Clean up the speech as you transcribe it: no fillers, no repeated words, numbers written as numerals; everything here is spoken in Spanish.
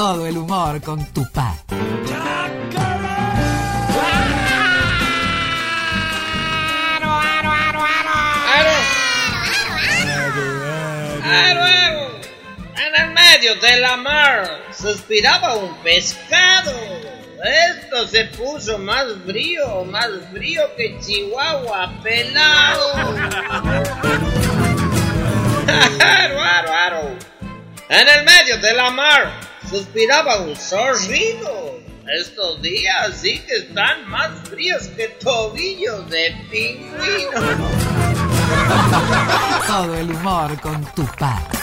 Todo el humor con Tupac. Luego, en el medio de la mar, suspiraba un pescado. Esto se puso más frío que Chihuahua pelado. En el medio de la mar, suspiraba un zorrito. Estos días sí que están más fríos que tobillos de pingüino. Todo el humor con Tupac.